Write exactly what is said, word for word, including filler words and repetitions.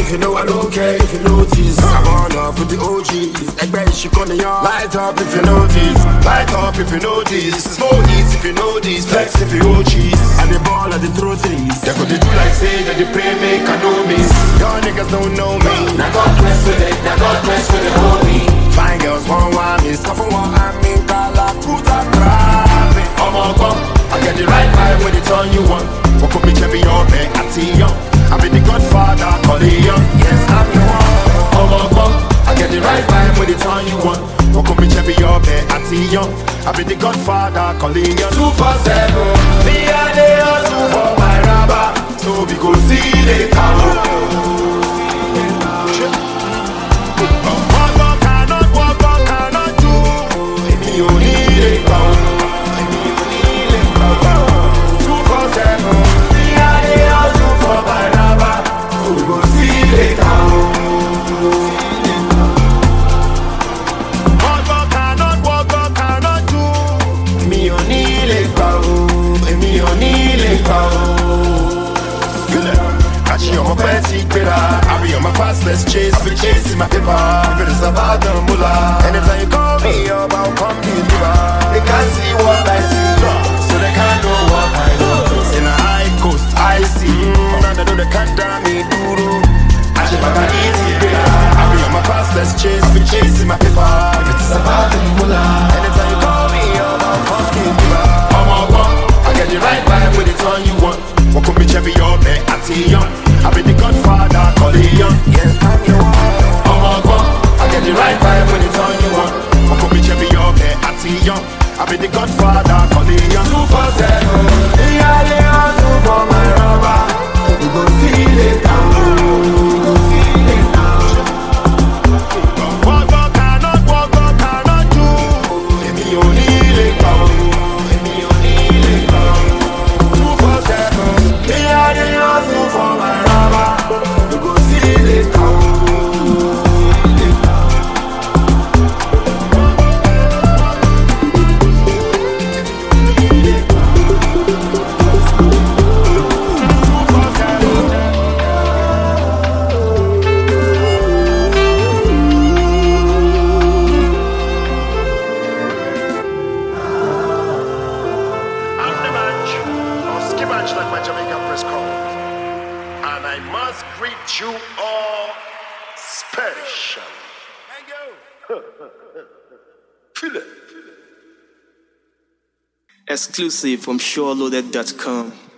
if you know I don't care if you notice. I'm on up with the O Gs. Egbe she calling ya. Light up if you notice. Light up if you notice. This is no eats if you know this. Flex if you O Gs. And the ball at the throw threes. They could do like say that they pray make I know miss. Y'all niggas don't know me. Now God bless with it. Now God bless with the homie. Fine girls want one me. Stuff for one I mean Kala Kuta Krab. I'm on come. I get the right vibe when it's on you want. Walk up me Chevy up there at young. I be the Godfather, call it young. Yes, I'm the one. I'm on come. I get the right vibe when it's on you want. Walk up me Chevy up there at young. I be the Godfather, call it young. Two for seven. Me and the hustle for my rubber. So we go see the cow. Walk up cannot, walk up cannot do. Me only the cow. Two for seven. Me and the hustle for my rubber. So we go see the cow. Walk up cannot, walk up cannot do. Me only the cow. Me only the cow. Catch you on my fancy glitter. I be on my past, let's chase. I be chasing my paper. If it is about the mullah. Anytime you call me up, I'll come deliver. They can't see what I see, so they can't know what I do. In a high coast, I see. Mm, now they know they can't damn me duro. I should have an easy glitter. I be on my past, let's chase. I be chasing my paper. If it is about the mullah. Anytime you call me up, I'll come deliver. I'm on come. I get the right vibe when it's on you want. Walk up me Chevy up there at young. I be the Godfather, call it young. Yes, I'm your one. I'm on come. I get the right vibe when it's on you want. Walk up me Chevy up there at young. I be the Godfather, call it young. Two for seven. Me and the hustle for my rubber. We go see the town. We go see the town. Walk up cannot, walk up cannot do. Me only the cow. Me only the cow. Two for seven. Me and the hustle for my rubber. We go see the town. Like my Jamaican press call, and I must greet you all special. Thank you. Feel it. Exclusive from Sure Loaded dot com.